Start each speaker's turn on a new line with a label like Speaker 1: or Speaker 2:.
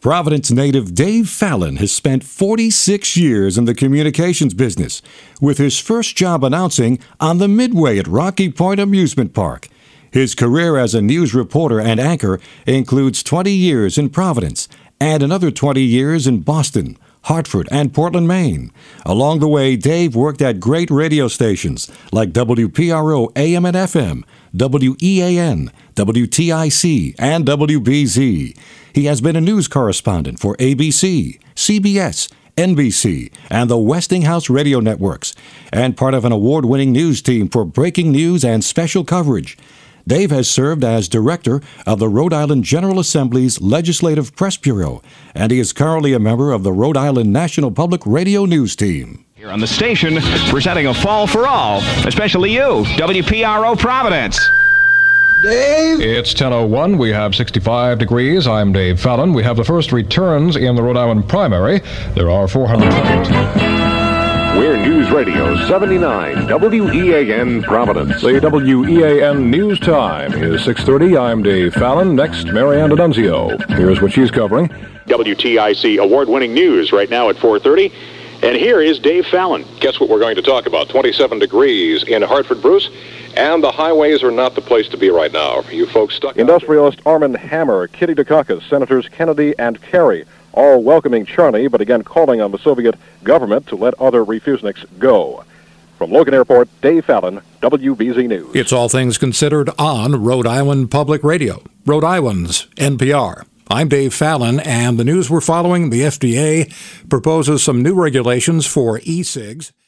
Speaker 1: Providence native Dave Fallon has spent 46 years in the communications business, with his first job announcing on the Midway at Rocky Point Amusement Park. His career as a news reporter and anchor includes 20 years in Providence and another 20 years in Boston, Hartford, and Portland, Maine. Along the way, Dave worked at great radio stations like WPRO AM and FM, WEAN, WTIC, and WBZ. He has been a news correspondent for ABC, CBS, NBC, and the Westinghouse radio networks, and part of an award-winning news team for breaking news and special coverage. Dave has served as director of the Rhode Island General Assembly's Legislative Press Bureau, and he is currently a member of the Rhode Island National Public Radio News Team.
Speaker 2: Here on the station, presenting a fall for all, especially you, WPRO Providence.
Speaker 3: Dave?
Speaker 4: It's 10:01. We have 65 degrees. I'm Dave Fallon. We have the first returns in the Rhode Island primary. There are 400.
Speaker 5: We're News Radio 79, WEAN Providence.
Speaker 4: The WEAN News Time is 6:30. I'm Dave Fallon. Next, Marianne D'Annunzio. Here's what she's covering.
Speaker 6: WTIC award-winning news right now at 4:30. And here is Dave Fallon.
Speaker 7: Guess what we're going to talk about? 27 degrees in Hartford, Bruce. And the highways are not the place to be right now. You folks stuck.
Speaker 8: Industrialist Armand Hammer, Kitty Dukakis, Senators Kennedy and Kerry, all welcoming Charney, but again calling on the Soviet government to let other refuseniks go. From Logan Airport, Dave Fallon, WBZ News.
Speaker 9: It's All Things Considered on Rhode Island Public Radio, Rhode Island's NPR. I'm Dave Fallon, and the news we're following, the FDA proposes some new regulations for e-cigs.